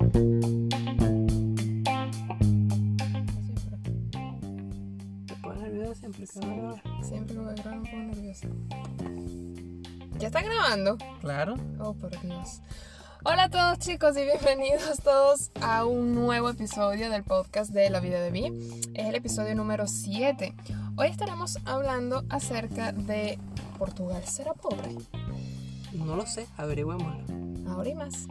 ¿Te pones nerviosa siempre que vas a grabar? Siempre que voy a grabar me pongo nerviosa. ¿Ya está grabando? Claro. Oh, por Dios. Hola a todos, chicos, y bienvenidos todos a un nuevo episodio del podcast de La Vida de Vi. Es el episodio número 7. Hoy estaremos hablando acerca de ¿Portugal será pobre? No lo sé, averigüémoslo. Ahora y más.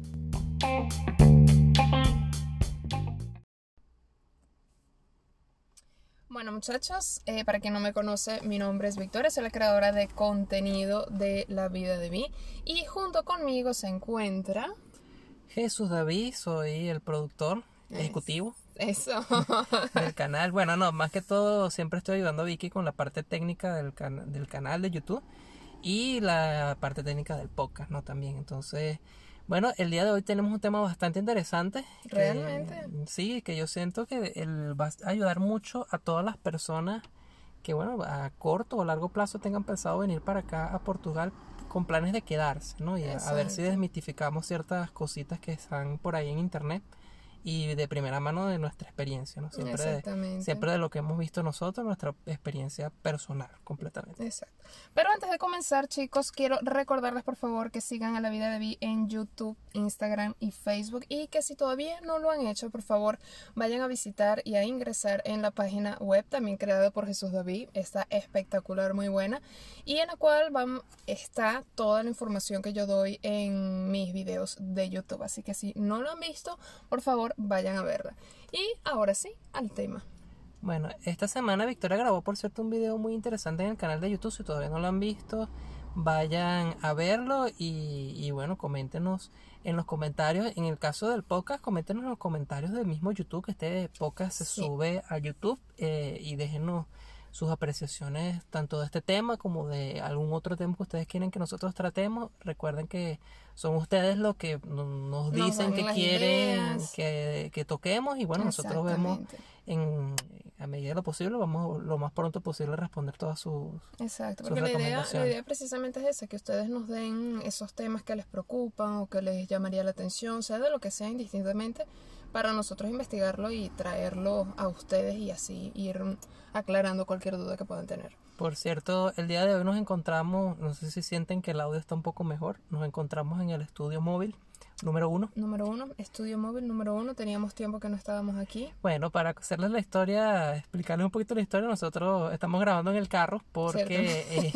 Bueno, muchachos, para quien no me conoce, mi nombre es Victoria, soy la creadora de contenido de La Vida de Vi, y junto conmigo se encuentra Jesús David, soy el productor ejecutivo eso. del canal. Bueno, no, más que todo siempre estoy ayudando a Vicky con la parte técnica del canal de YouTube y la parte técnica del podcast, ¿no? También, entonces... Bueno, el día de hoy tenemos un tema bastante interesante. ¿Realmente? Sí, que yo siento que va a ayudar mucho a todas las personas que, bueno, a corto o largo plazo tengan pensado venir para acá a Portugal con planes de quedarse, ¿no? Y a ver si desmitificamos ciertas cositas que están por ahí en internet y de primera mano de nuestra experiencia, ¿no? Siempre de lo que hemos visto nosotros, nuestra experiencia personal, completamente. Exacto. Pero antes de comenzar, chicos, quiero recordarles por favor que sigan a La Vida de Vi en YouTube, Instagram y Facebook, y que si todavía no lo han hecho, por favor vayan a visitar y a ingresar en la página web también creada por Jesús David. Está espectacular, muy buena, y en la cual está toda la información que yo doy en mis videos de YouTube, así que si no lo han visto, por favor vayan a verla. Y ahora sí, al tema. Bueno, esta semana Victoria grabó, por cierto, un video muy interesante en el canal de YouTube. Si todavía no lo han visto, vayan a verlo y bueno, coméntenos en los comentarios. En el caso del podcast, coméntenos en los comentarios del mismo YouTube, que este podcast se sube a YouTube, y déjenos sus apreciaciones tanto de este tema como de algún otro tema que ustedes quieren que nosotros tratemos. Recuerden que son ustedes los que nos dicen que quieren que toquemos, y bueno, nosotros vemos a medida de lo posible, vamos lo más pronto posible a responder todas sus Exacto, sus porque la recomendaciones. idea precisamente es esa, que ustedes nos den esos temas que les preocupan o que les llamaría la atención, sea de lo que sea indistintamente, para nosotros investigarlo y traerlo a ustedes y así ir aclarando cualquier duda que puedan tener. Por cierto, el día de hoy nos encontramos, no sé si sienten que el audio está un poco mejor, nos encontramos en el estudio móvil número 1. Estudio móvil número 1, teníamos tiempo que no estábamos aquí. Bueno, para hacerles la historia, explicarles un poquito la historia, nosotros estamos grabando en el carro porque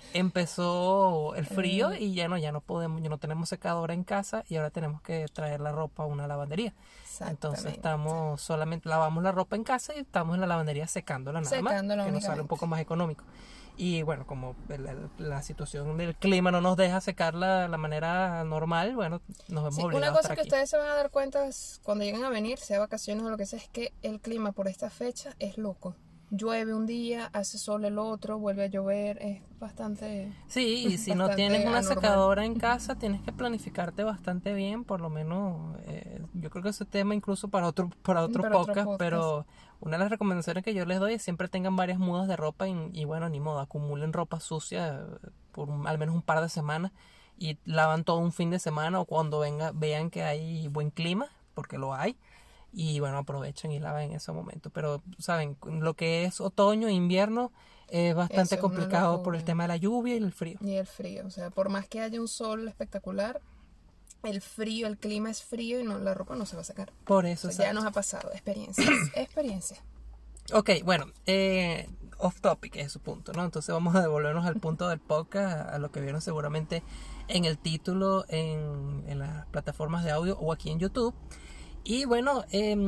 empezó el frío y ya no tenemos secadora en casa y ahora tenemos que traer la ropa a una lavandería. Entonces solamente lavamos la ropa en casa y estamos en la lavandería secándola nada más, que nos sale un poco más económico. Y bueno, como la situación del clima no nos deja secarla de la manera normal, bueno, nos vemos obligados una a cosa estar que aquí. ustedes se van a dar cuenta es cuando lleguen a venir, sea vacaciones o lo que sea, es que el clima por esta fecha es loco. Llueve un día, hace sol el otro, vuelve a llover, es bastante... Sí, y si no tienes una secadora en casa, tienes que planificarte bastante bien, por lo menos, yo creo que ese tema incluso para otro podcast, pero una de las recomendaciones que yo les doy es siempre tengan varias mudas de ropa y bueno, ni modo, acumulen ropa sucia por al menos un par de semanas y lavan todo un fin de semana o cuando vean que hay buen clima, porque lo hay. Y bueno, aprovechen y lavan en ese momento. Pero, ¿saben? Lo que es otoño e invierno es bastante complicado por el tema de la lluvia y el frío. O sea, por más que haya un sol espectacular, el clima es frío y la ropa no se va a sacar. Por eso, ya nos ha pasado. Experiencia. Ok, bueno, off topic es su punto, ¿no? Entonces vamos a devolvernos al punto del podcast, a lo que vieron seguramente en el título, en las plataformas de audio o aquí en YouTube. Y bueno,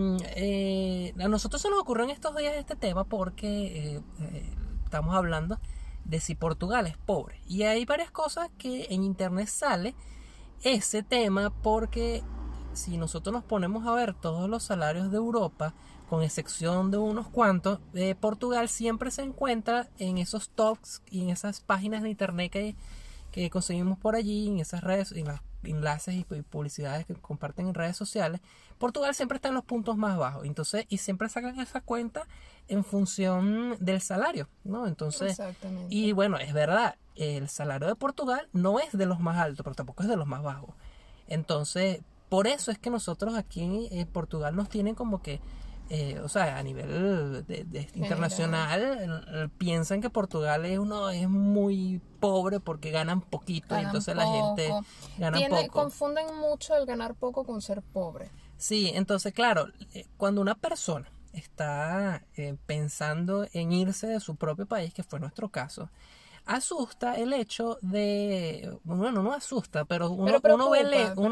a nosotros se nos ocurrió en estos días este tema porque estamos hablando de si Portugal es pobre. Y hay varias cosas que en internet sale ese tema, porque si nosotros nos ponemos a ver todos los salarios de Europa, con excepción de unos cuantos, Portugal siempre se encuentra en esos tops y en esas páginas de internet que conseguimos por allí, en esas redes, en los enlaces y publicidades que comparten en redes sociales. Portugal siempre está en los puntos más bajos, entonces, y siempre sacan esa cuenta en función del salario, ¿no? Entonces, exactamente. Y bueno, es verdad, el salario de Portugal no es de los más altos, pero tampoco es de los más bajos. Entonces, por eso es que nosotros aquí en Portugal nos tienen como que, o sea, a nivel de internacional, piensan que Portugal es muy pobre porque ganan poquito, y entonces la gente gana poco. Confunden mucho el ganar poco con ser pobre. Sí, entonces claro, cuando una persona está pensando en irse de su propio país, que fue nuestro caso, asusta el hecho de, bueno, no asusta, pero uno ve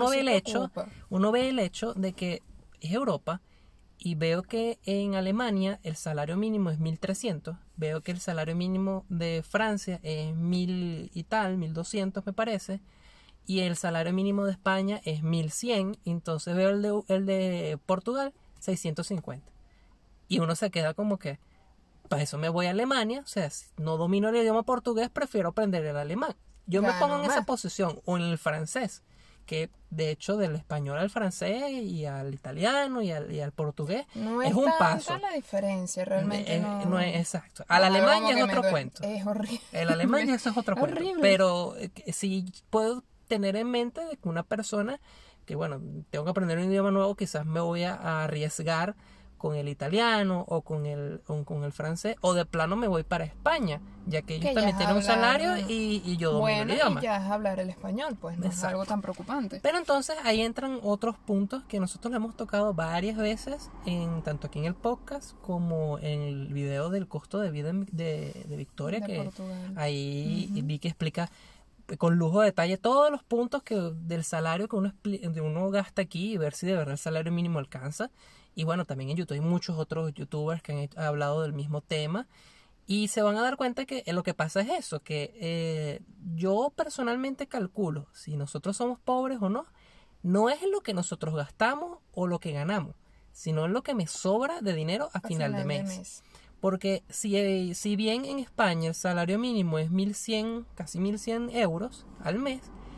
el hecho de que es Europa, y veo que en Alemania el salario mínimo es 1.300, veo que el salario mínimo de Francia es 1.000 y tal, 1.200 me parece, y el salario mínimo de España es 1.100, entonces veo el de Portugal 650. Y uno se queda como que, para eso me voy a Alemania, o sea, si no domino el idioma portugués, prefiero aprender el alemán. Yo me pongo en esa posición, o en el francés, que de hecho del español al francés y al italiano y al portugués es un paso. No es la diferencia, realmente no es exacto. Al alemán ya es otro cuento. Es horrible. El alemán ya eso es otro cuento. Horrible. Pero sí puedo tener en mente de que una persona que, bueno, tengo que aprender un idioma nuevo, quizás me voy a arriesgar con el italiano o con el francés, o de plano me voy para España, ya que ellos también tienen un salario y yo domino el idioma. Y ya es hablar el español, pues no es algo tan preocupante. Pero entonces ahí entran otros puntos que nosotros le hemos tocado varias veces, tanto aquí en el podcast como en el video del costo de vida de Victoria, de que Portugal. Ahí vi que explica con lujo de detalle todos los puntos del salario que uno gasta aquí, y ver si de verdad el salario mínimo alcanza. Y bueno, también en YouTube hay muchos otros youtubers que han hablado del mismo tema, y se van a dar cuenta que lo que pasa es eso, que yo personalmente calculo si nosotros somos pobres o no, no es lo que nosotros gastamos o lo que ganamos, sino en lo que me sobra de dinero a final de mes. Porque si bien en España el salario mínimo es 1.100, casi 1.100 euros al mes,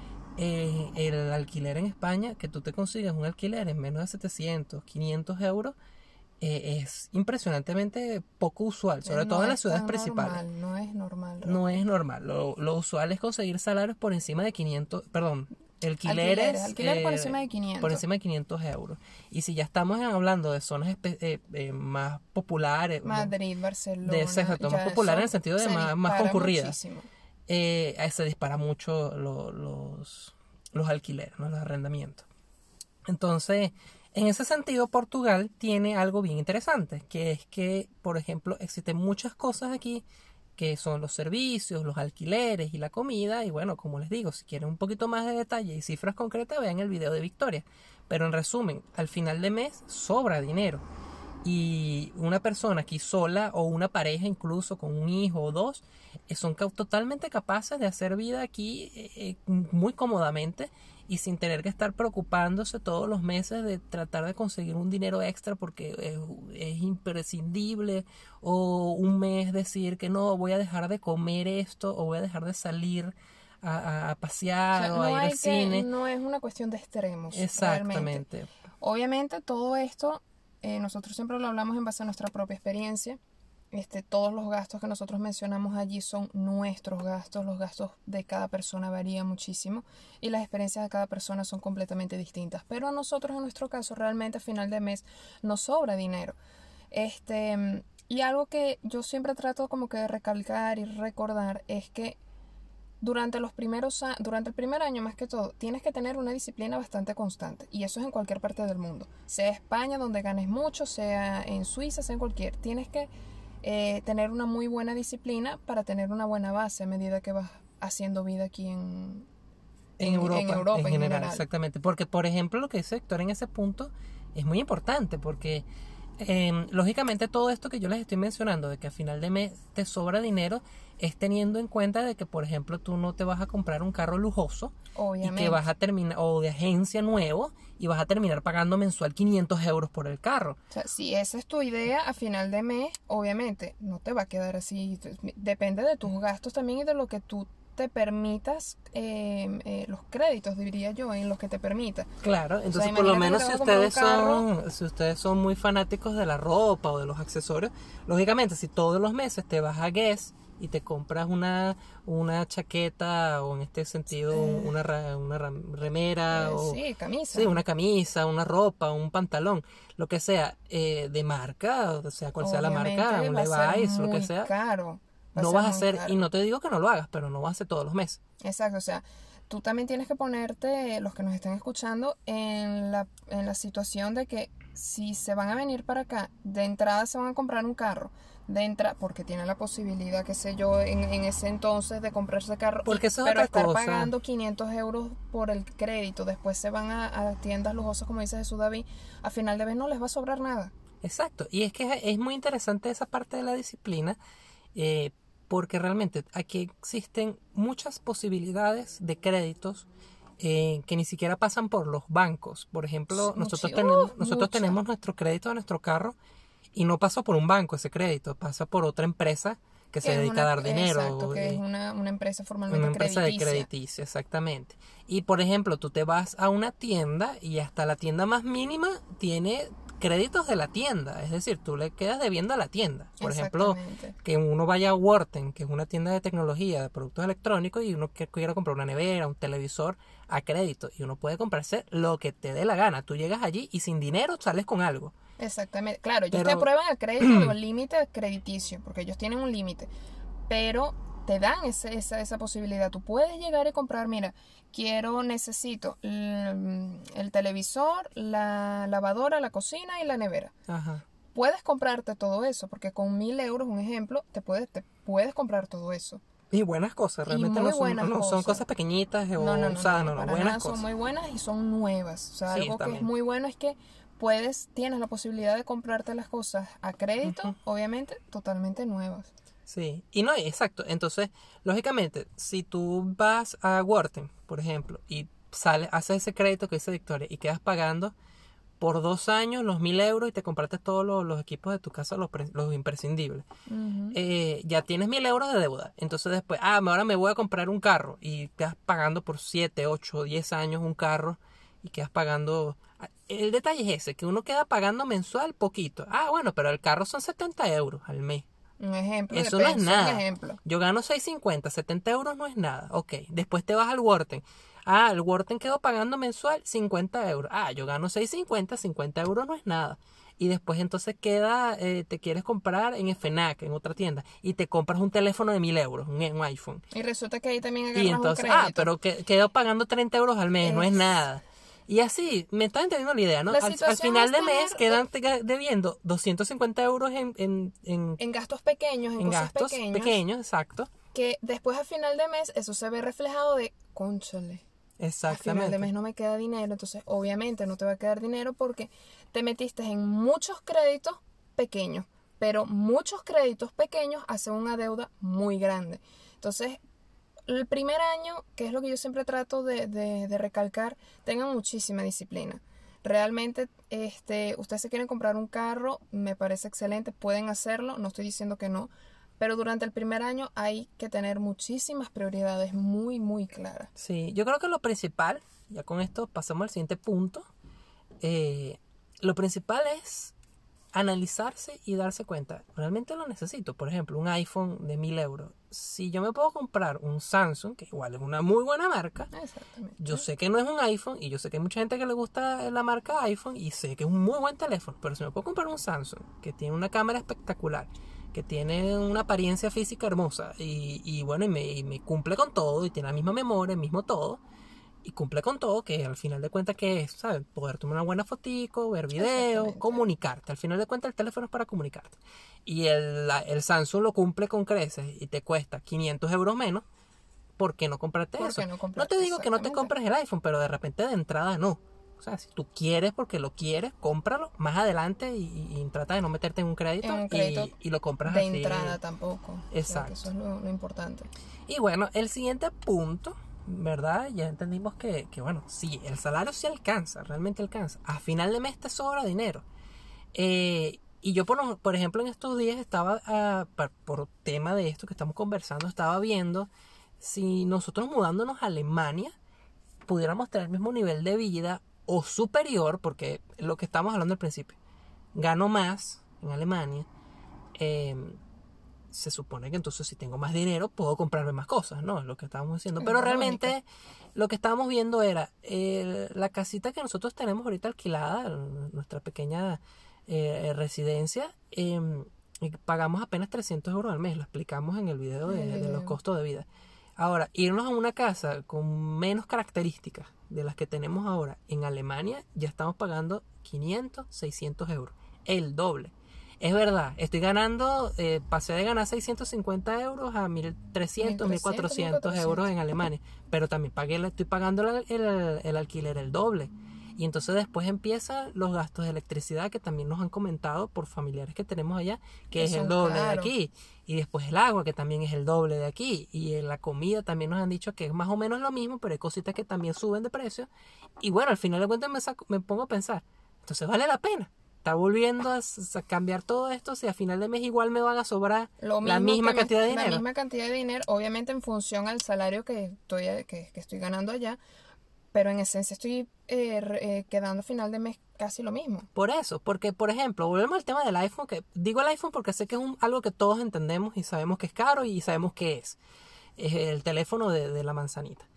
el alquiler en España, que tú te consigas un alquiler en menos de 700, 500 euros, es impresionantemente poco usual, sobre todo en las ciudades principales. No es normal. No es normal. Lo usual es conseguir salarios por encima de 500, perdón, alquileres por encima de 500. Por encima de 500 euros. Y si ya estamos hablando de zonas más populares, Madrid, Barcelona, más populares en el sentido de más concurridas. Muchísimo. Se dispara mucho los alquileres, ¿no? Los arrendamientos. Entonces, en ese sentido, Portugal tiene algo bien interesante, que es que, por ejemplo, existen muchas cosas aquí que son los servicios, los alquileres y la comida. Y bueno, como les digo, si quieren un poquito más de detalle y cifras concretas, vean el video de Victoria. Pero en resumen, al final de mes sobra dinero. Y una persona aquí sola, o una pareja incluso con un hijo o dos, son totalmente capaces de hacer vida aquí muy cómodamente, y sin tener que estar preocupándose todos los meses de tratar de conseguir un dinero extra porque es imprescindible, o un mes decir que no, voy a dejar de comer esto, o voy a dejar de salir a pasear, o a ir al cine. No es una cuestión de extremos. Exactamente. Realmente. Obviamente todo esto nosotros siempre lo hablamos en base a nuestra propia experiencia. Todos los gastos que nosotros mencionamos allí son nuestros gastos. Los gastos de cada persona varían muchísimo y las experiencias de cada persona son completamente distintas. Pero a nosotros, en nuestro caso, realmente a final de mes nos sobra dinero. Y algo que yo siempre trato como que de recalcar y recordar es que durante el primer año, más que todo, tienes que tener una disciplina bastante constante. Y eso es en cualquier parte del mundo. Sea España, donde ganes mucho, sea en Suiza, sea en cualquier. Tienes que tener una muy buena disciplina para tener una buena base a medida que vas haciendo vida aquí en Europa en general. Exactamente. Porque, por ejemplo, lo que dice Héctor en ese punto es muy importante, porque lógicamente todo esto que yo les estoy mencionando, de que a final de mes te sobra dinero, es teniendo en cuenta de que, por ejemplo, tú no te vas a comprar un carro lujoso, obviamente, y que vas a terminar, o de agencia nuevo, y vas a terminar pagando mensual 500 euros por el carro. O sea, si esa es tu idea a final de mes, obviamente no te va a quedar así. Depende de tus gastos también y de lo que tú te permitas, los créditos, diría yo, en los que te permita. Claro, entonces, o sea, por lo menos si ustedes son muy fanáticos de la ropa o de los accesorios, lógicamente si todos los meses te vas a Guess y te compras una chaqueta o en este sentido remera o sí, camisa. sí, una camisa, una ropa, un pantalón, lo que sea de marca, o sea, cual sea la marca, un Levi's, lo que sea, caro. no vas a hacer, y no te digo que no lo hagas, pero no vas a hacer todos los meses. Exacto, o sea, tú también tienes que ponerte, los que nos estén escuchando, en la situación de que si se van a venir para acá, de entrada se van a comprar un carro, porque tienen la posibilidad, qué sé yo, en ese entonces de comprarse carro, porque eso es pero otra estar cosa. pagando 500 euros por el crédito, después se van a tiendas lujosas, como dice Jesús David, a final de mes no les va a sobrar nada. Exacto, y es que es muy interesante esa parte de la disciplina, porque realmente aquí existen muchas posibilidades de créditos que ni siquiera pasan por los bancos. Por ejemplo, nosotros tenemos nuestro crédito de nuestro carro y no pasa por un banco ese crédito, pasa por otra empresa que se dedica a dar dinero. Exacto, que es una empresa formalmente una empresa crediticia. de crediticio, exactamente. Y por ejemplo, tú te vas a una tienda y hasta la tienda más mínima tiene créditos de la tienda, es decir, tú le quedas debiendo a la tienda. Por ejemplo, que uno vaya a Worten, que es una tienda de tecnología, de productos electrónicos, y uno quiera comprar una nevera, un televisor a crédito, y uno puede comprarse lo que te dé la gana. Tú llegas allí y sin dinero sales con algo. Exactamente, claro, ellos te aprueban el crédito de un límite crediticio, porque ellos tienen un límite, pero te dan esa posibilidad. Tú puedes llegar y comprar, mira, necesito el televisor, la lavadora, la cocina y la nevera. Ajá. Puedes comprarte todo eso, porque con 1.000 euros, un ejemplo, te puedes comprar todo eso. Y buenas cosas, realmente no son cosas pequeñitas o usadas, no, buenas cosas. Son muy buenas y son nuevas. O sea, sí, algo también. que es muy bueno es que tienes la posibilidad de comprarte las cosas a crédito, obviamente totalmente nuevas. Sí, y no, exacto. Entonces, lógicamente, si tú vas a Worten, por ejemplo, y haces ese crédito que dice Victoria y quedas pagando por 2 años los 1.000 euros y te compraste todos los equipos de tu casa, los imprescindibles, ya tienes 1.000 euros de deuda. Entonces después, ahora me voy a comprar un carro y quedas pagando por 7, 8, 10 años un carro y quedas pagando. El detalle es ese, que uno queda pagando mensual poquito. Bueno, pero el carro son 70 euros al mes. Un ejemplo. Eso no es nada. Yo gano 6.50, 70 euros no es nada. Ok, después te vas al Worten. El Worten quedó pagando mensual 50 euros. Yo gano 6.50, 50 euros no es nada. Y después entonces te quieres comprar en FNAC, en otra tienda, y te compras un teléfono de 1.000 euros, un iPhone. Y resulta que ahí también agarras y entonces, un crédito. pero quedó pagando 30 euros al mes, no es nada. Y así, me estás entendiendo la idea, ¿no? Al final de mes quedan debiendo 250 euros en gastos pequeños, en cosas gastos pequeños, exacto. Que después a final de mes eso se ve reflejado de, cónchale, exactamente. a final de mes no me queda dinero, entonces obviamente no te va a quedar dinero porque te metiste en muchos créditos pequeños, pero muchos créditos pequeños hacen una deuda muy grande. Entonces, el primer año, que es lo que yo siempre trato de recalcar, tengan muchísima disciplina. Realmente, ustedes se quieren comprar un carro, me parece excelente, pueden hacerlo, no estoy diciendo que no, pero durante el primer año hay que tener muchísimas prioridades muy, muy claras. Sí, yo creo que lo principal, ya con esto pasamos al siguiente punto, lo principal es analizarse y darse cuenta, realmente lo necesito. Por ejemplo, un iPhone de 1.000 euros. Si yo me puedo comprar un Samsung, que igual es una muy buena marca, yo sé que no es un iPhone y yo sé que hay mucha gente que le gusta la marca iPhone y sé que es un muy buen teléfono, pero si me puedo comprar un Samsung que tiene una cámara espectacular, que tiene una apariencia física hermosa y bueno, y me cumple con todo y tiene la misma memoria, el mismo todo, y cumple con todo, que al final de cuentas que es, ¿sabes? Poder tomar una buena fotico, ver video, comunicarte. Al final de cuentas el teléfono es para comunicarte. Y el Samsung lo cumple con creces y te cuesta 500 euros menos. ¿Por qué no comprarte eso? No te digo que no te compres el iPhone, pero de repente de entrada no. O sea, si tú quieres porque lo quieres, cómpralo más adelante y trata de no meterte en un crédito, y lo compras de así. Entrada tampoco. Exacto. Eso es lo importante. Y bueno, el siguiente punto, ¿verdad? Ya entendimos que bueno, sí, el salario sí alcanza, realmente alcanza. A final de mes te sobra dinero. Y yo, por ejemplo, en estos días estaba, por tema de esto que estamos conversando, estaba viendo si nosotros mudándonos a Alemania pudiéramos tener el mismo nivel de vida o superior, porque lo que estamos hablando al principio, gano más en Alemania, se supone que entonces si tengo más dinero puedo comprarme más cosas, ¿no? Es lo que estábamos diciendo. Pero realmente lo que estábamos viendo era la casita que nosotros tenemos ahorita alquilada, nuestra pequeña residencia, y pagamos apenas 300 euros al mes. Lo explicamos en el video de los costos de vida. Ahora, irnos a una casa con menos características de las que tenemos ahora en Alemania, ya estamos pagando 500, 600 euros. El doble. Es verdad, estoy ganando, pasé de ganar 650 euros a 1.300, 1.400 euros en Alemania. Pero también estoy pagando el alquiler el doble. Y entonces después empiezan los gastos de electricidad que también nos han comentado por familiares que tenemos allá, que es el doble de aquí. Y después el agua, que también es el doble de aquí. Y la comida también nos han dicho que es más o menos lo mismo, pero hay cositas que también suben de precio. Y bueno, al final de cuentas me pongo a pensar, entonces vale la pena. Está volviendo a cambiar todo esto, si a final de mes igual me van a sobrar la misma cantidad de dinero. La misma cantidad de dinero, obviamente en función al salario que estoy ganando allá, pero en esencia estoy quedando a final de mes casi lo mismo. Por eso, porque por ejemplo, volvemos al tema del iPhone, que digo el iPhone porque sé que es algo que todos entendemos y sabemos que es caro y sabemos que es el teléfono de la manzanita.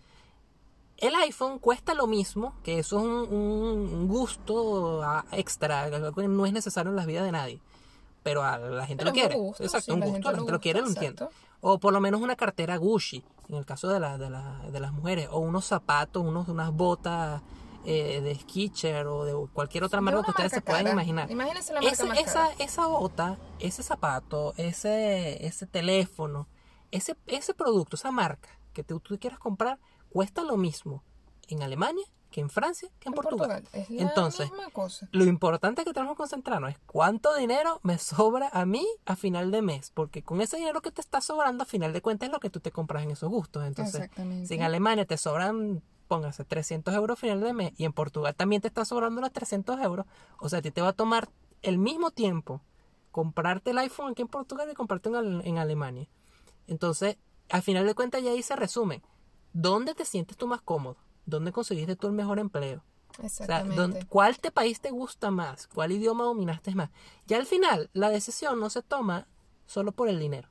El iPhone cuesta lo mismo, que eso es un gusto extra, que no es necesario en las vidas de nadie. Pero a la gente lo quiere. Gusto, exacto, sí, un gusto, la gente lo quiere, lo entiendo. O por lo menos una cartera Gucci, en el caso de las mujeres. O unos zapatos, unas botas de Skechers o de cualquier otra marca que ustedes se puedan imaginar. Imagínense la marca más cara. Esa bota, ese zapato, ese teléfono, ese producto, esa marca que tú quieras comprar, cuesta lo mismo en Alemania que en Francia que en Portugal. Es la Entonces, misma cosa. Lo importante que tenemos que concentrarnos es cuánto dinero me sobra a mí a final de mes, porque con ese dinero que te está sobrando a final de cuentas es lo que tú te compras en esos gustos. Entonces, si en Alemania te sobran, póngase 300 euros a final de mes y en Portugal también te está sobrando los 300 euros, o sea, a ti te va a tomar el mismo tiempo comprarte el iPhone aquí en Portugal que comprarte en Alemania. Entonces, al final de cuentas ya ahí se resume. ¿Dónde te sientes tú más cómodo? ¿Dónde conseguiste tú el mejor empleo? Exactamente. O sea, ¿cuál país te gusta más? ¿Cuál idioma dominaste más? Ya al final, la decisión no se toma solo por el dinero.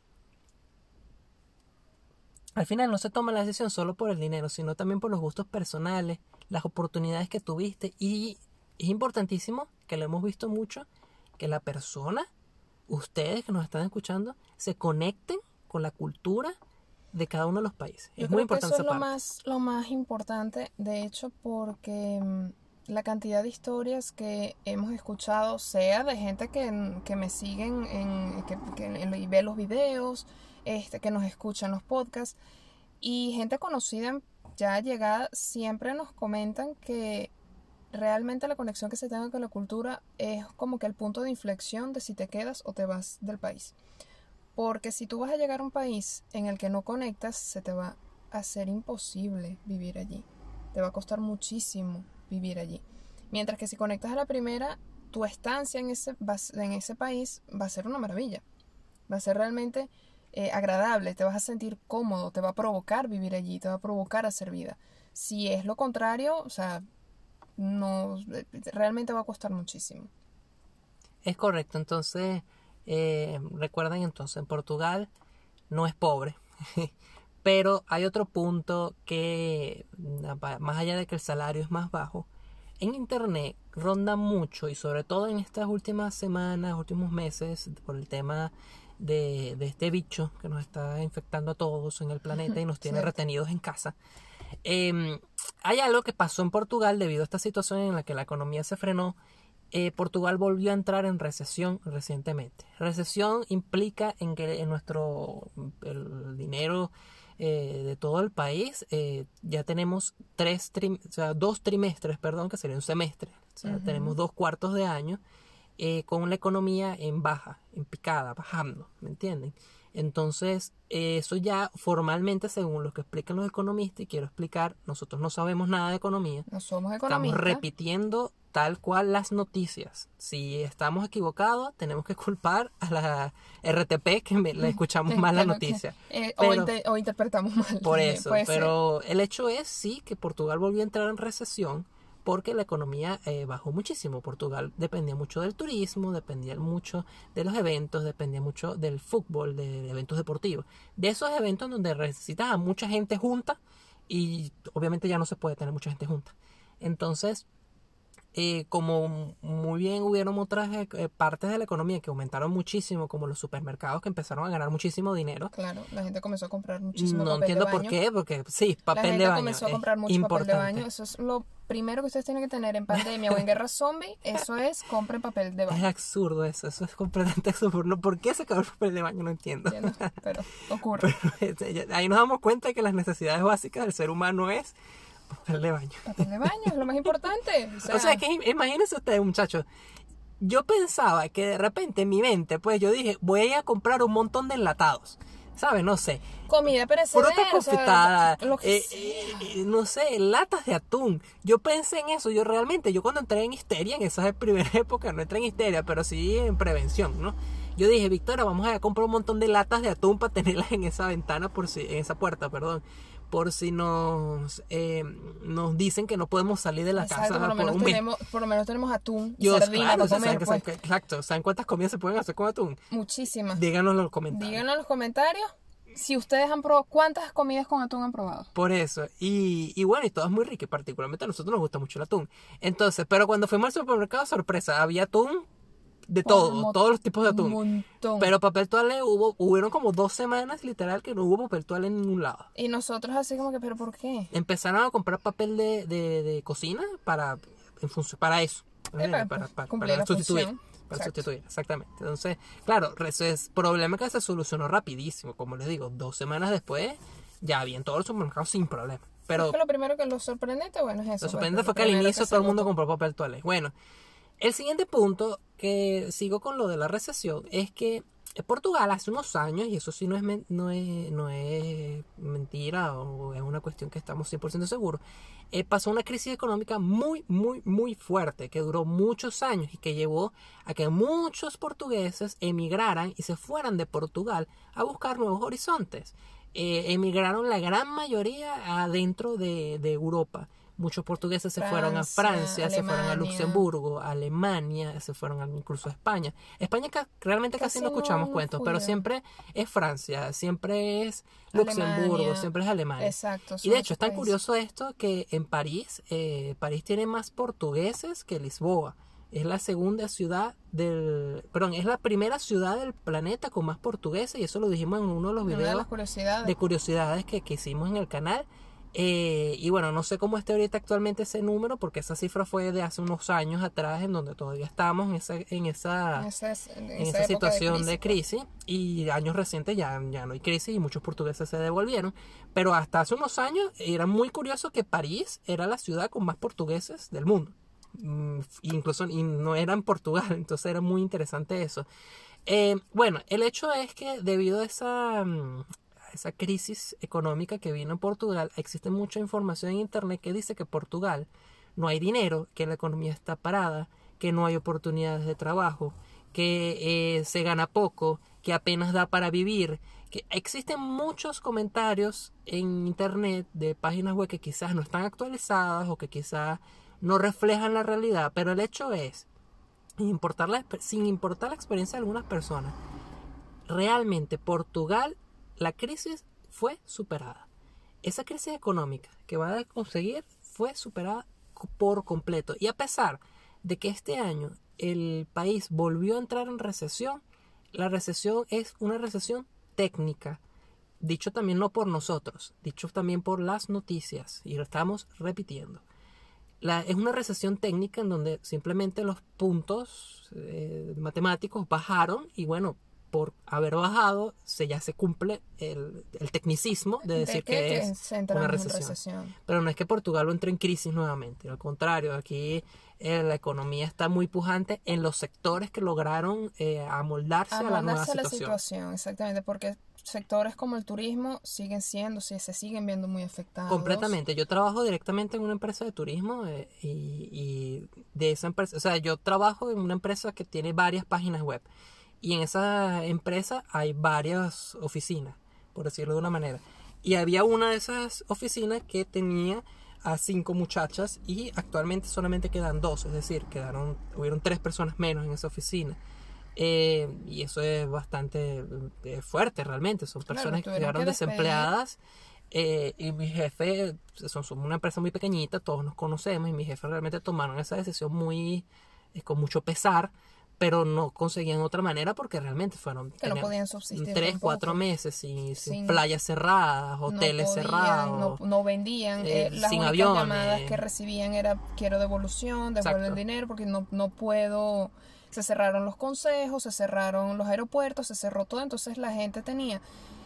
Al final no se toma la decisión solo por el dinero, sino también por los gustos personales, las oportunidades que tuviste. Y es importantísimo, que lo hemos visto mucho, que la persona, ustedes que nos están escuchando, se conecten con la cultura de cada uno de los países. Yo es muy importante eso esa es parte. lo más importante, de hecho, porque la cantidad de historias que hemos escuchado, sea de gente que me siguen y ve los videos, que nos escuchan los podcasts, y gente conocida ya llegada, siempre nos comentan que realmente la conexión que se tenga con la cultura es como que el punto de inflexión de si te quedas o te vas del país. Porque si tú vas a llegar a un país en el que no conectas, se te va a hacer imposible vivir allí. Te va a costar muchísimo vivir allí. Mientras que si conectas a la primera, tu estancia en ese país va a ser una maravilla. Va a ser realmente agradable, te vas a sentir cómodo, te va a provocar vivir allí, te va a provocar hacer vida. Si es lo contrario, o sea, no, realmente va a costar muchísimo. Es correcto, entonces... recuerden entonces, en Portugal no es pobre, pero hay otro punto que, más allá de que el salario es más bajo, en internet ronda mucho, y sobre todo en estas últimas semanas, últimos meses, por el tema de este bicho que nos está infectando a todos en el planeta y nos tiene retenidos en casa. Hay algo que pasó en Portugal debido a esta situación en la que la economía se frenó. Portugal volvió a entrar en recesión recientemente. Recesión implica en que el dinero de todo el país ya tenemos 2 trimestres, que sería un semestre. O sea, tenemos 2 cuartos de año con la economía en baja, en picada, bajando, ¿me entienden? Entonces, eso ya formalmente, según lo que explican los economistas, y quiero explicar, nosotros no sabemos nada de economía. No somos economistas. Estamos repitiendo tal cual las noticias. Si estamos equivocados, tenemos que culpar a la RTP, que le escuchamos mal la noticia. O interpretamos mal. Por eso, pero el hecho es, sí, que Portugal volvió a entrar en recesión, porque la economía bajó muchísimo. Portugal dependía mucho del turismo, dependía mucho de los eventos, dependía mucho del fútbol, de eventos deportivos. De esos eventos donde necesitas a mucha gente junta y obviamente ya no se puede tener mucha gente junta. Entonces, como muy bien hubieron otras partes de la economía que aumentaron muchísimo, como los supermercados que empezaron a ganar muchísimo dinero. Claro, la gente comenzó a comprar muchísimo No papel de entiendo baño. por qué, porque sí, papel de baño. La gente comenzó a comprar mucho importante. papel de baño. Eso es lo primero que ustedes tienen que tener en pandemia o en guerra zombie. Eso es, compren papel de Es baño. absurdo eso es completamente absurdo. ¿Por qué se acabó el papel de baño? No entiendo. ¿Entiendes? Pero ocurre. Pero, ahí nos damos cuenta de que las necesidades básicas del ser humano es papel de baño. Papel de baño es lo más importante. O sea, que imagínense ustedes, muchachos. Yo pensaba que de repente en mi mente, pues yo dije, voy a ir a comprar un montón de enlatados. ¿Sabes? No sé. Comida perecedera. Fruta confitada, Lo que no sé, latas de atún. Yo pensé en eso. Yo cuando entré en histeria, en esa primera época, no entré en histeria, pero sí en prevención, ¿no? Yo dije, Victoria, vamos a comprar un montón de latas de atún para tenerlas en esa ventana, en esa puerta, perdón. Por si nos dicen que no podemos salir de la casa por lo menos tenemos atún y Yo, sardina claro, para comer. exacto. ¿Saben cuántas comidas se pueden hacer con atún? Muchísimas. Díganos en los comentarios. Díganos en los comentarios si ustedes han probado, cuántas comidas con atún han probado. Por eso. Y bueno, y todo es muy rico. Y particularmente a nosotros nos gusta mucho el atún. Entonces, pero cuando fuimos al supermercado, sorpresa, había atún de todo, todos los tipos de atún. Un montón. Pero papel toalé hubieron como 2 semanas literal que no hubo papel toalé en ningún lado. Y nosotros así como que, ¿pero por qué? Empezaron a comprar papel de cocina para eso. Para cumplir la sustituir. función. Para Exacto. sustituir, exactamente. Entonces, claro, ese es problema que se solucionó rapidísimo. Como les digo, 2 semanas después ya había en todos los supermercados sin problema. Pero Es que lo primero que lo sorprendente, bueno, es eso. lo sorprendente fue que al inicio todo el mundo compró papel toalé. Bueno, el siguiente punto, que sigo con lo de la recesión, es que Portugal hace unos años, y eso sí no es mentira o es una cuestión que estamos 100% seguros, pasó una crisis económica muy, muy, muy fuerte que duró muchos años y que llevó a que muchos portugueses emigraran y se fueran de Portugal a buscar nuevos horizontes. Emigraron la gran mayoría adentro de Europa. Muchos portugueses se fueron a Francia, se fueron a Luxemburgo, a Alemania, se fueron incluso a España. España realmente casi no escuchamos cuentos, pero siempre es Francia, siempre es Luxemburgo, Alemania. siempre es Alemania. Exacto. Y de hecho es tan curioso esto que en París tiene más portugueses que Lisboa. Es la segunda ciudad es la primera ciudad del planeta con más portugueses, y eso lo dijimos en uno de los videos de curiosidades que hicimos en el canal. Y bueno, no sé cómo esté ahorita actualmente ese número, porque esa cifra fue de hace unos años atrás, en donde todavía estábamos en esa situación de crisis, y años recientes ya no hay crisis y muchos portugueses se devolvieron, pero hasta hace unos años era muy curioso que París era la ciudad con más portugueses del mundo, incluso y no era en Portugal, entonces era muy interesante eso. Bueno, el hecho es que debido a esa crisis económica que vino en Portugal, existe mucha información en internet que dice que Portugal no hay dinero, que la economía está parada, que no hay oportunidades de trabajo, que se gana poco, que apenas da para vivir, que existen muchos comentarios en internet de páginas web que quizás no están actualizadas o que quizás no reflejan la realidad, pero el hecho es, sin importar la experiencia de algunas personas, realmente Portugal, la crisis fue superada. Esa crisis económica que va a conseguir fue superada por completo. Y a pesar de que este año el país volvió a entrar en recesión, la recesión es una recesión técnica. Dicho también no por nosotros, dicho también por las noticias. Y lo estamos repitiendo. Es una recesión técnica en donde simplemente los puntos matemáticos bajaron y bueno, por haber bajado, ya se cumple el tecnicismo de decir que es una recesión. Pero no es que Portugal entró en crisis nuevamente, al contrario, aquí la economía está muy pujante en los sectores que lograron amoldarse a la nueva situación. Exactamente, porque sectores como el turismo se siguen viendo muy afectados. Completamente. Yo trabajo directamente en una empresa de turismo y de esa empresa, o sea, yo trabajo en una empresa que tiene varias páginas web. Y en esa empresa hay varias oficinas, por decirlo de una manera. Y había una de esas oficinas que tenía a 5 muchachas y actualmente solamente quedan 2, es decir, hubieron 3 personas menos en esa oficina. Y eso es bastante fuerte realmente, son personas que quedaron desempleadas. Y mi jefe, somos una empresa muy pequeñita, todos nos conocemos, y mi jefe realmente tomaron esa decisión con mucho pesar, pero no conseguían otra manera porque realmente que no podían subsistir 3-4 meses sin playas cerradas, hoteles cerrados, no vendían, las sin únicas aviones. llamadas que recibían era quiero devolución, devuelve el dinero porque no puedo. Se cerraron los consejos, se cerraron los aeropuertos, se cerró todo, entonces la gente tenía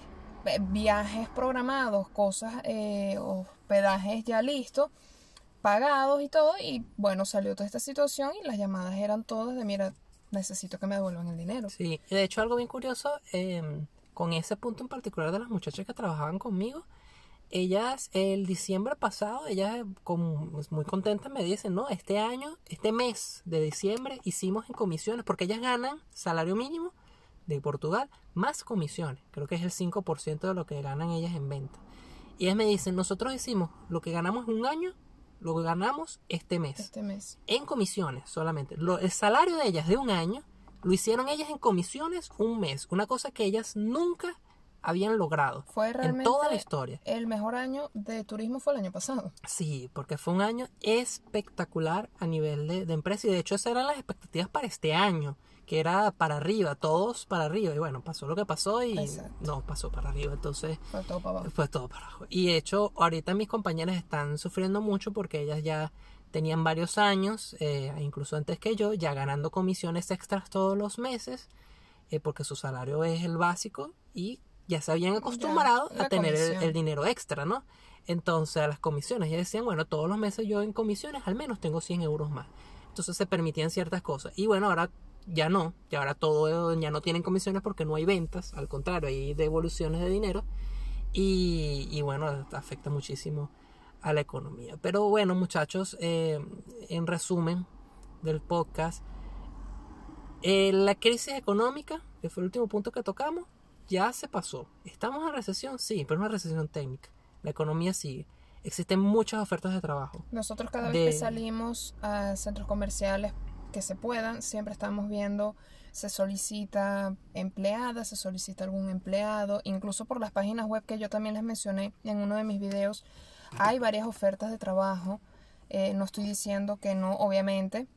viajes programados, cosas, hospedajes ya listos, pagados y todo, y bueno, salió toda esta situación y las llamadas eran todas de mira, necesito que me devuelvan el dinero. Sí, de hecho algo bien curioso, con ese punto en particular de las muchachas que trabajaban conmigo, ellas el diciembre pasado, ellas muy contentas me dicen, no, este mes de diciembre hicimos en comisiones, porque ellas ganan salario mínimo de Portugal más comisiones, creo que es el 5% de lo que ganan ellas en venta. Y ellas me dicen, nosotros hicimos lo que ganamos un año, lo que ganamos este mes. En comisiones solamente. El salario de ellas de un año lo hicieron ellas en comisiones un mes. Una cosa que ellas nunca habían logrado. Fue realmente en toda la historia. El mejor año de turismo fue el año pasado. Sí, porque fue un año espectacular a nivel de empresa. Y de hecho esas eran las expectativas para este año, que era para arriba, todos para arriba. Y bueno, pasó lo que pasó y no pasó para arriba. Entonces fue todo para abajo. Fue todo para abajo. Y de hecho, ahorita mis compañeras están sufriendo mucho porque ellas ya tenían varios años, incluso antes que yo, ya ganando comisiones extras todos los meses, porque su salario es el básico y ya se habían acostumbrado a tener el dinero extra, ¿no? Entonces a las comisiones ya decían, bueno, todos los meses yo en comisiones al menos tengo 100 euros más. Entonces se permitían ciertas cosas. Y bueno, ahora ya no, y ahora ya no tienen comisiones porque no hay ventas, al contrario, hay devoluciones de dinero y bueno, afecta muchísimo a la economía. Pero bueno, muchachos, en resumen del podcast, la crisis económica, que fue el último punto que tocamos, ya se pasó. ¿Estamos en recesión? Sí, pero es una recesión técnica. La economía sigue. Existen muchas ofertas de trabajo. Nosotros cada vez que salimos a centros comerciales que se puedan, siempre estamos viendo, se solicita empleada, se solicita algún empleado, incluso por las páginas web que yo también les mencioné en uno de mis videos, hay varias ofertas de trabajo. No estoy diciendo que no, obviamente.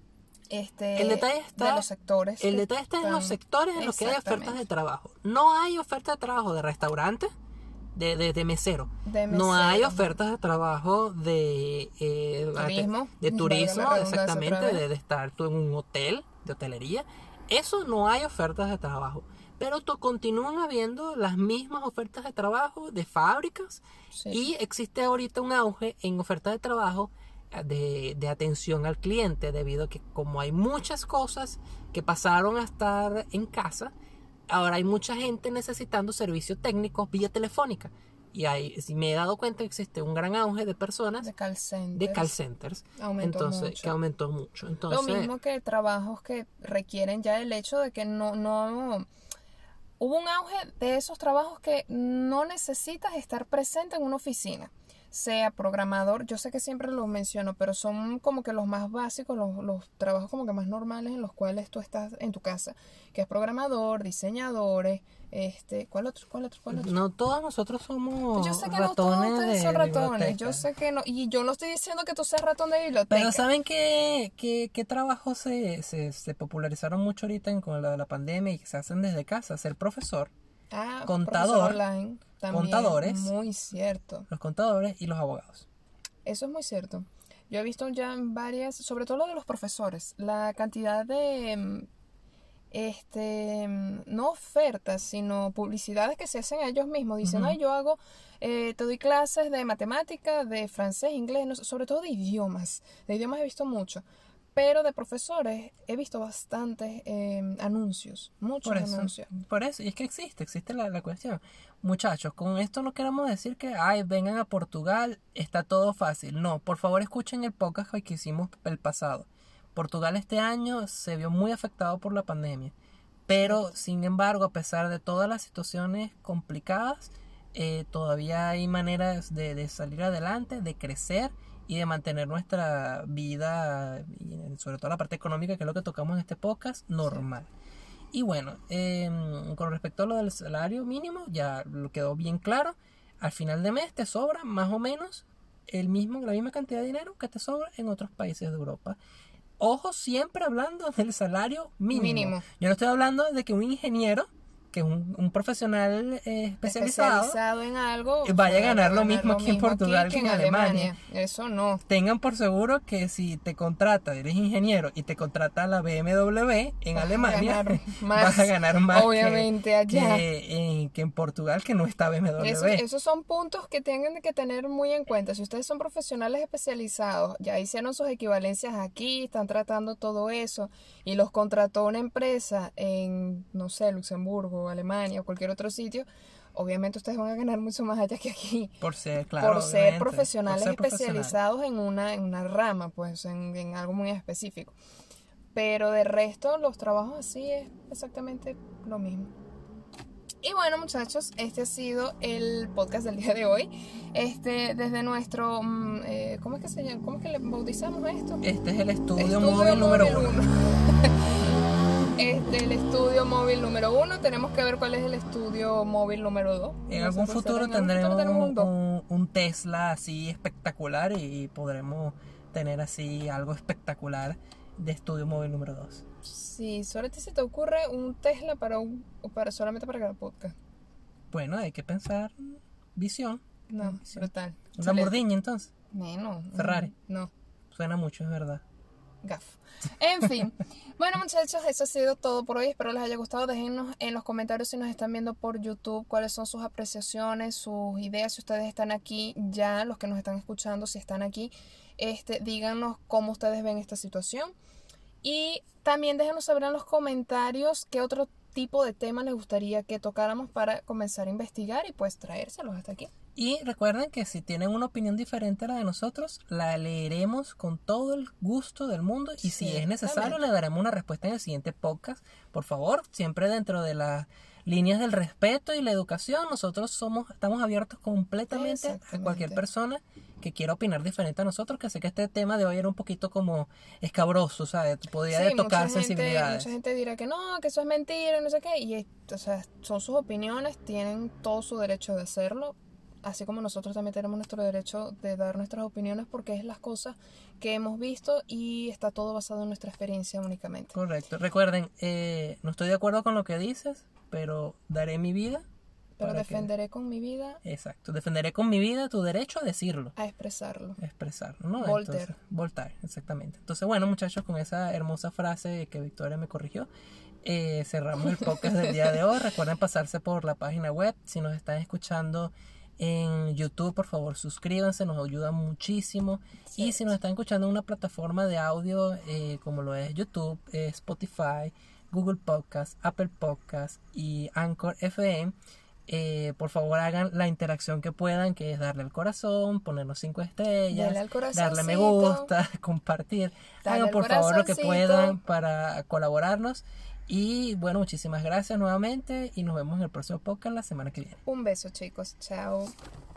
El detalle está, de los sectores. El detalle está en los sectores en los que hay ofertas de trabajo. No hay ofertas de trabajo de restaurante, de mesero. No hay ofertas de trabajo de turismo, exactamente, de estar tú en un hotel, de hotelería. Eso no hay ofertas de trabajo. Pero continúan habiendo las mismas ofertas de trabajo de fábricas, y existe ahorita un auge en ofertas de trabajo de atención al cliente, debido a que como hay muchas cosas que pasaron a estar en casa, ahora hay mucha gente necesitando servicios técnicos vía telefónica. Y me he dado cuenta que existe un gran auge de personas de call centers. Que aumentó mucho. Entonces, lo mismo que trabajos que requieren ya el hecho de que no hubo un auge de esos trabajos que no necesitas estar presente en una oficina. Sea programador, yo sé que siempre los menciono, pero son como que los más básicos, los trabajos como que más normales en los cuales tú estás en tu casa, que es programador, diseñadores, ¿cuál otro? No todos nosotros somos yo sé que ratones, no todos ustedes son ratones, biblioteca. yo sé que no, y yo no estoy diciendo que tú seas ratón de biblioteca. Pero ¿saben qué trabajos se popularizaron mucho ahorita con la pandemia y que se hacen desde casa? Ser profesor, contador, online, también, contadores, muy cierto. Los contadores y los abogados. Eso es muy cierto. Yo he visto ya varias, sobre todo lo de los profesores, la cantidad de no ofertas, sino publicidades que se hacen a ellos mismos, diciendo, ay, yo hago, te doy clases de matemática, de francés, inglés, no, sobre todo de idiomas he visto mucho, pero de profesores he visto bastantes anuncios, muchos anuncios. Por eso, y es que existe la cuestión. Muchachos, con esto no queremos decir que, vengan a Portugal, está todo fácil. No, por favor escuchen el podcast que hicimos el pasado. Portugal este año se vio muy afectado por la pandemia, pero sin embargo, a pesar de todas las situaciones complicadas, todavía hay maneras de salir adelante, de crecer y de mantener nuestra vida, y sobre todo la parte económica, que es lo que tocamos en este podcast, normal. Y bueno, con respecto a lo del salario mínimo, ya lo quedó bien claro. Al final de mes te sobra más o menos la misma cantidad de dinero que te sobra en otros países de Europa. Ojo, siempre hablando del salario mínimo. Yo no estoy hablando de que un ingeniero, que es un profesional especializado en algo, vaya a ganar lo mismo aquí en Portugal que en Alemania. Eso no. Tengan por seguro que si te contrata, eres ingeniero y te contrata la BMW en Alemania, vas a ganar más, obviamente, allá que en Portugal, que no está BMW. Esos son puntos que tienen que tener muy en cuenta. Si ustedes son profesionales especializados, ya hicieron sus equivalencias aquí, están tratando todo eso y los contrató una empresa en, no sé, Luxemburgo, Alemania o cualquier otro sitio, obviamente ustedes van a ganar mucho más allá que aquí. Por ser profesionales especializados en una rama, pues en algo muy específico. Pero de resto, los trabajos así es exactamente lo mismo. Y bueno, muchachos, este ha sido el podcast del día de hoy. Desde nuestro ¿cómo es que se llama? ¿Cómo es que le bautizamos esto? Este es el estudio móvil número 1. El estudio móvil número 1. Tenemos que ver cuál es el estudio móvil número 2. En algún futuro tendremos un Tesla así espectacular y podremos tener así algo espectacular de estudio móvil número 2. Sí, solo a ti se te ocurre un Tesla solamente para grabar podcast. Bueno, hay que pensar visión. No, brutal. ¿Un Lamborghini entonces? No. ¿Ferrari? No. Suena mucho, es verdad. Gaf. En fin. Bueno, muchachos, eso ha sido todo por hoy. Espero les haya gustado. Déjennos en los comentarios si nos están viendo por YouTube cuáles son sus apreciaciones, sus ideas. Si ustedes están aquí ya, los que nos están escuchando, si están aquí, díganos cómo ustedes ven esta situación. Y también déjenos saber en los comentarios qué otro tipo de tema les gustaría que tocáramos para comenzar a investigar y pues traérselos hasta aquí. Y recuerden que si tienen una opinión diferente a la de nosotros, la leeremos con todo el gusto del mundo y si es necesario le daremos una respuesta en el siguiente podcast. Por favor, siempre dentro de las líneas del respeto y la educación, nosotros estamos abiertos completamente a cualquier persona que quiera opinar diferente a nosotros, que sé que este tema de hoy era un poquito como escabroso, ¿sabes? Podía tocar sensibilidades. Mucha gente dirá que no, que eso es mentira, no sé qué, y son sus opiniones, tienen todo su derecho de hacerlo, así como nosotros también tenemos nuestro derecho de dar nuestras opiniones porque es las cosas que hemos visto y está todo basado en nuestra experiencia únicamente. Correcto. Recuerden, no estoy de acuerdo con lo que dices, pero daré mi vida. Pero defenderé con mi vida. Exacto. Defenderé con mi vida tu derecho a decirlo. A expresarlo. ¿No? Voltaire. Voltaire, exactamente. Entonces, bueno, muchachos, con esa hermosa frase que Victoria me corrigió, cerramos el podcast del día de hoy. Recuerden pasarse por la página web. Si nos están escuchando en YouTube, por favor, suscríbanse, nos ayuda muchísimo. Sí. Y si nos están escuchando en una plataforma de audio como lo es YouTube, Spotify, Google Podcast, Apple Podcast y Anchor FM, por favor hagan la interacción que puedan, que es darle al corazón, ponernos 5 estrellas, darle me gusta, compartir. Hagan por favor lo que puedan para colaborarnos. Y bueno, muchísimas gracias nuevamente y nos vemos en el próximo podcast la semana que viene. Un beso, chicos. Chao.